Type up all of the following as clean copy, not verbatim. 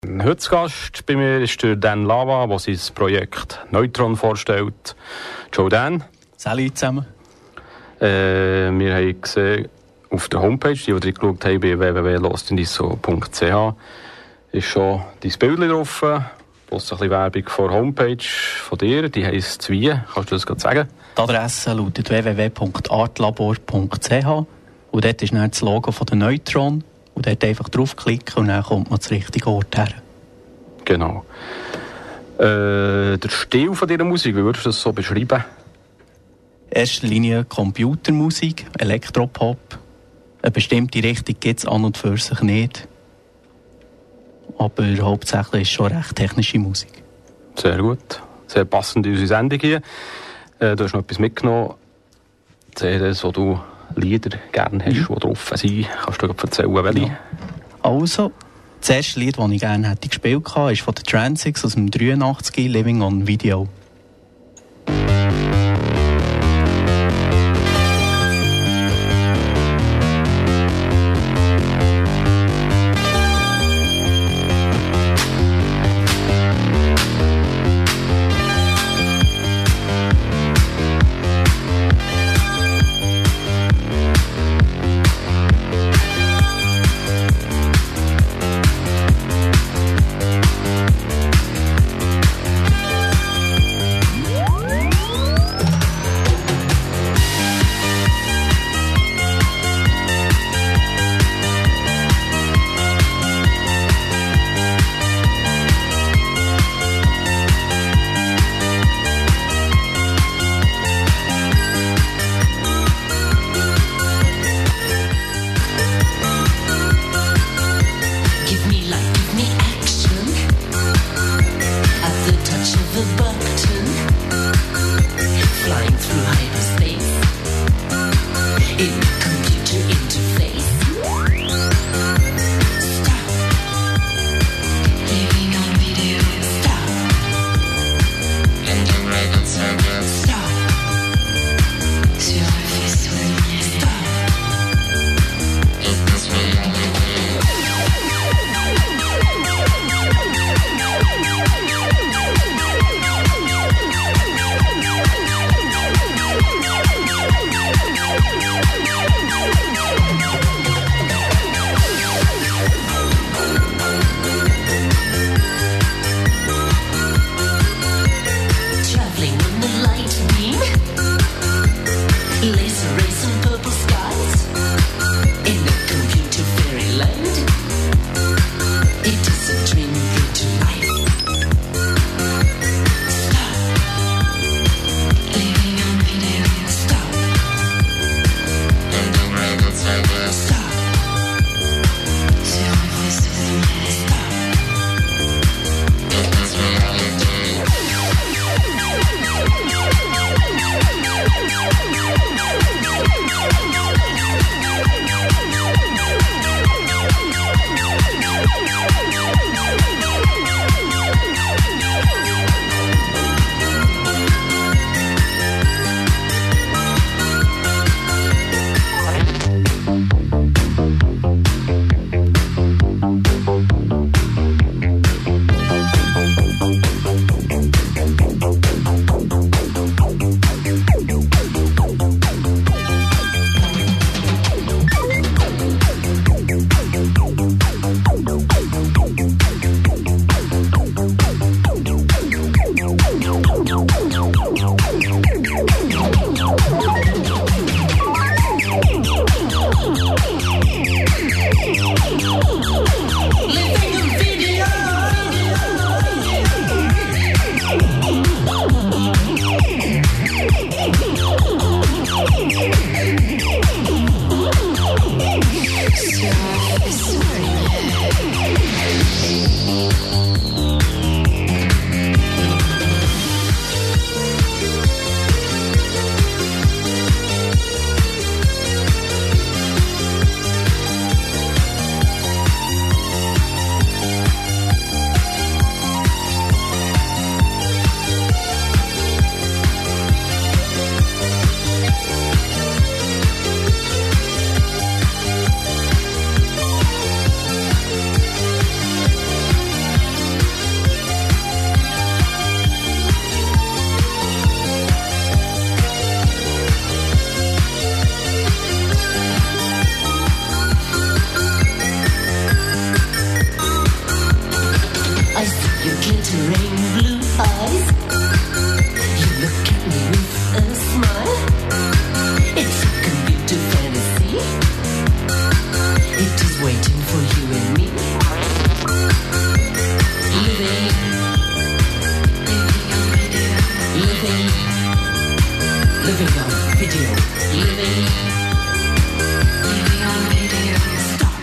Heute zu Gast bei mir ist der Dan Lava, der sein Projekt Neutron vorstellt. Ciao Dan. Salut zusammen. Wir haben gesehen, auf der Homepage, die reingeschaut haben, bei www.lostindiso.ch, ist schon dein Bild drauf, plus ein bisschen Werbung vor der Homepage von dir, die heisst wie? Kannst du das gerade sagen? Die Adresse lautet www.artlabor.ch und dort ist dann das Logo von der Neutron und dort einfach draufklicken und dann kommt man zum richtigen Ort her. Genau. Der Stil von dieser Musik, wie würdest du das so beschreiben? In erster Linie Computermusik, Elektropop. Eine bestimmte Richtung gibt es an und für sich nicht. Aber hauptsächlich ist es schon recht technische Musik. Sehr gut. Sehr passend in unsere Sendung hier. Du hast noch etwas mitgenommen. CDs, wo du Lieder gerne hast, die drauf sind. Kannst du dir erzählen, welche? Ja. Also, das erste Lied, das ich gerne hätte gespielt hätte, ist von den Transix aus dem 83, Living on Video. glittering blue eyes. You look at me with a smile. It's a computer fantasy. It is waiting for you and me. Living on video. Living on video. Stop.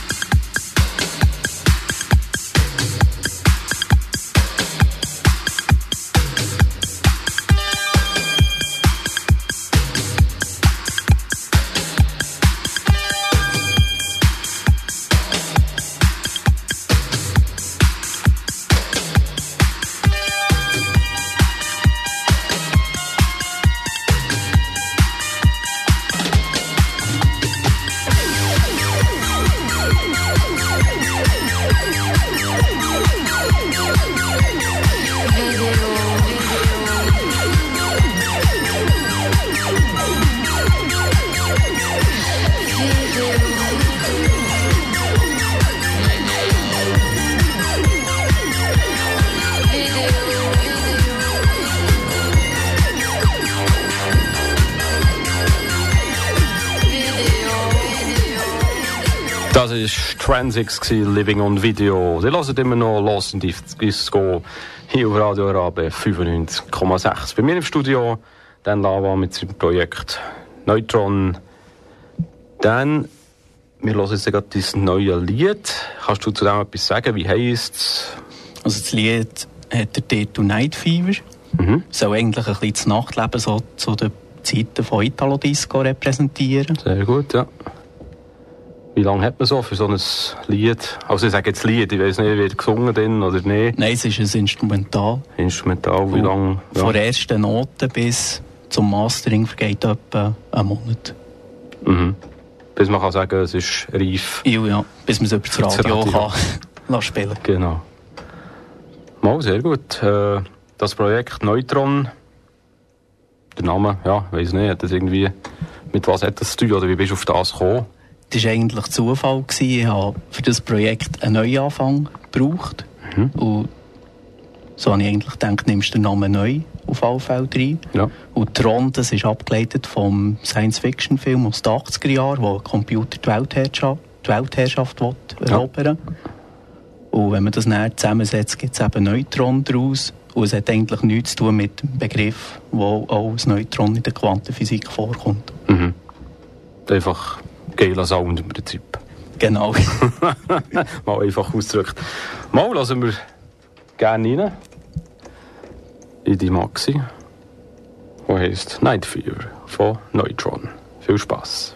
Das war Transix, Living on Video. Sie hören immer noch Lost in Disco hier auf Radio Arabe 95,6. Bei mir im Studio Dan Lava mit seinem Projekt Neutron. Dan, wir hören jetzt gerade dieses neue Lied. Kannst du zu dem etwas sagen? Wie heisst es? Also das Lied hat der Titel Night Fever. Soll eigentlich ein bisschen das Nachtleben so zu den Zeiten von Italo Disco repräsentieren. Sehr gut, ja. Wie lange hat man so für so ein Lied? Also ich sage jetzt Lied, ich weiß nicht, wird gesungen denn oder nicht? Nein, es ist ein Instrumental. Instrumental, wie lange? Ja. Von der ersten Note bis zum Mastering vergeht etwa einen Monat. Bis man kann sagen, es ist reif. Ja, bis man es über das Radio kann spielen. Genau. Mal, sehr gut. Das Projekt Neutron, der Name, ja, ich weiß nicht, hat das irgendwie, mit was hat das zu tun oder wie bist du auf das gekommen? Das war eigentlich Zufall. Ich habe für das Projekt einen Neuanfang gebraucht. Und so habe ich eigentlich gedacht, nimmst du den Namen neu auf alle Fälle rein. Ja. Und Tron, das ist abgeleitet vom Science-Fiction-Film aus den 80er Jahren, wo ein Computer die Weltherrschaft erobern will. Und wenn man das näher zusammensetzt, gibt es eben Neutron daraus. Und es hat eigentlich nichts zu tun mit dem Begriff, wo auch das Neutron in der Quantenphysik vorkommt. Einfach geiler Sound im Prinzip. Genau. Mal einfach ausgedrückt. Mal lassen wir gerne rein. In die Maxi. Die heisst Night Fever von Neutron. Viel Spass.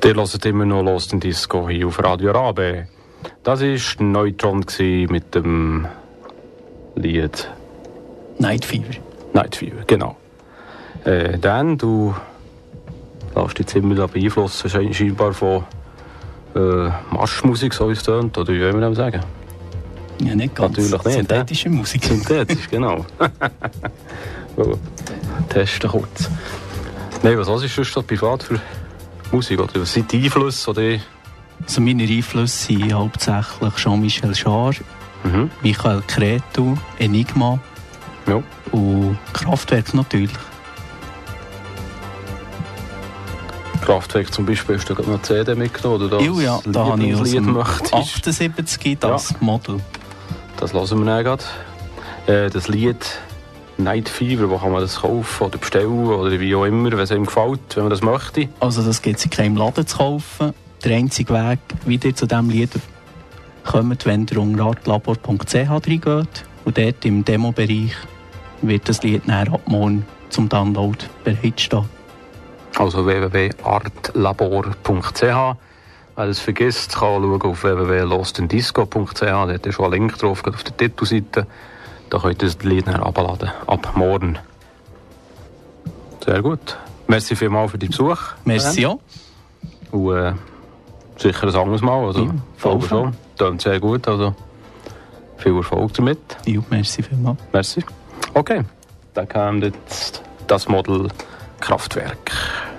Ihr hört immer noch Lost in Disco hier auf Radio Rabe. Das war Neutron mit dem Lied Night Fever. Night Fever, genau. Dan, du lässt dich immer beeinflussen, scheinbar von Marschmusik, so wie es tönt, oder wie wollen wir das sagen? Ja, nicht ganz. Natürlich nicht. Synthetische Musik. Synthetisch, genau. So, testen kurz. Nein, was ist das privat für Musik? Oder was sind die Einflüsse? Oder? Also meine Einflüsse sind hauptsächlich Jean-Michel Jarre, Michael Cretu, Enigma Ja. und Kraftwerk natürlich. Kraftwerk zum Beispiel, hast du gerade noch eine CD mitgenommen? Oder das Ja, da habe ich aus Lied dem möchtest? 78 das Model. Das hören wir dann gerade. Das Lied Night Fever, wo kann man das kaufen oder bestellen oder wie auch immer, wenn es einem gefällt, wenn man das möchte. Also das gibt es in keinem Laden zu kaufen. Der einzige Weg, wie ihr zu diesem Lied kommt, wenn ihr unter artlabor.ch reingeht. Und dort im Demo-Bereich wird das Lied dann ab morgen zum Download bereitstehen. Also www.artlabor.ch. Wer es vergisst, kann schauen auf www.lostindisco.ch. Dort ist schon ein Link drauf, auf der Titelseite. Da könnt ihr das Lied dann abladen. Ab morgen. Sehr gut. Merci vielmals für den Besuch. Merci auch. Und sicher ein anderes Mal. Also, Ja, Folge schon. Tönt sehr gut. Also, viel Erfolg damit. Ja, merci vielmals. Merci. Okay. Dann kam jetzt das Model Kraftwerk.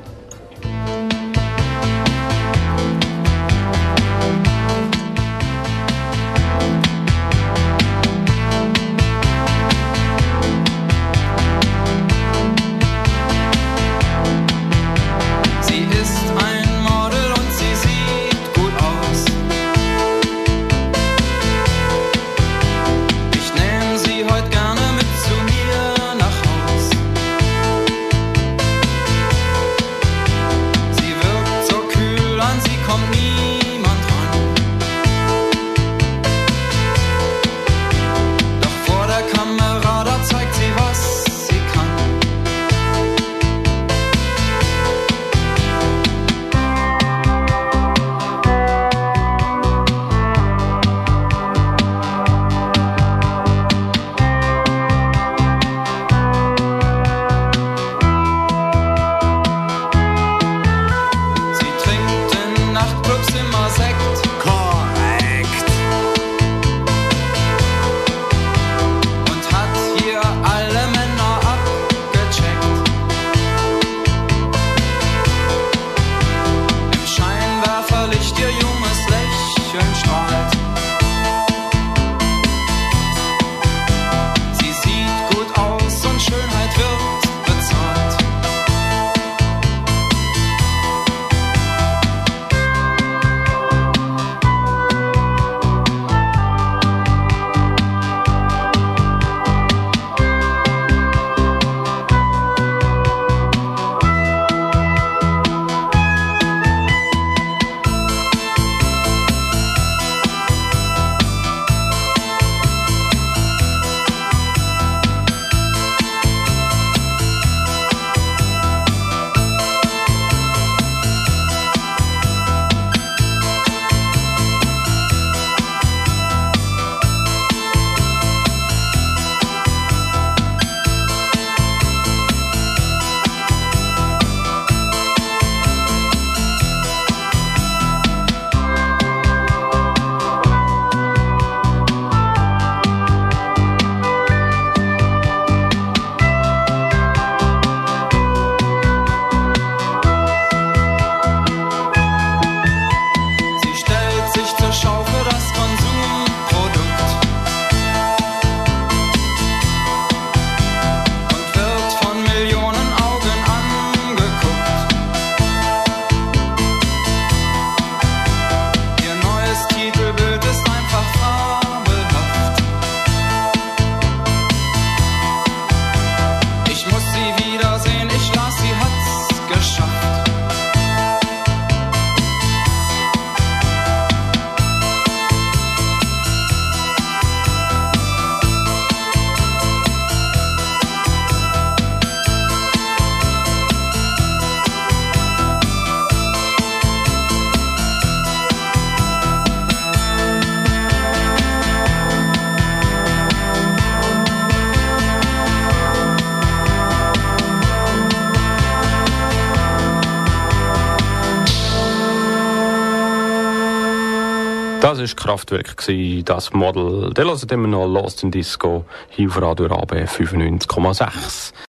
Sie ist ein Model und sie sieht gut aus. Ich nehme sie heute gerne mit zu mir nach Haus. Das war Kraftwerk, das Model. Der hört immer noch Lost in Disco, hier auf Radio RAB 95,6.